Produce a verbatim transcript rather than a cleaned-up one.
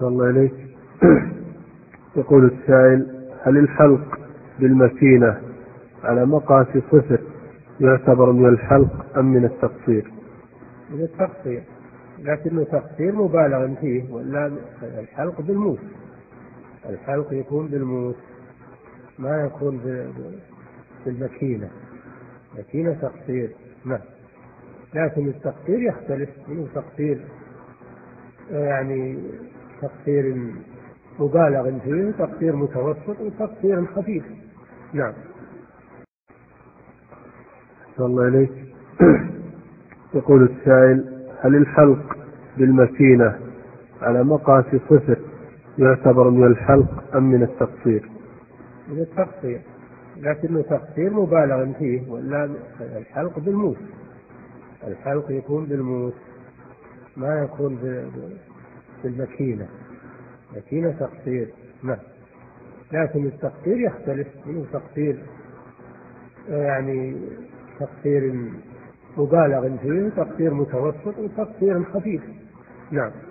أحسن الله إليك. يقول السائل: هل الحلق بالمكينة على مقاس صفر يعتبر من الحلق أم من التقصير؟ من التقصير، لكنه تقصير مبالغ فيه، ولا الحلق بالموس. الحلق يكون بالموس، ما يكون بالمكينة. مكينة تقصير نعم، لكن التقصير يختلف، منه تقصير يعني تقصير مبالغ فيه، وتقصير متوسط، وتقصير خفيف. نعم. أحسن الله إليك. يقول السائل: هل الحلق بالمكينة على مقاس صفر يعتبر من الحلق أم من التقصير؟ من التقصير، لكنه تقصير مبالغ فيه، ولا الحلق بالموس. الحلق يكون بالموس، ما يكون بالمكينة. مكينة تقصير نعم، لكن التقصير يختلف، منه تقصير يعني تقصير مبالغ فيه، وتقصير متوسط، وتقصير خفيف. نعم.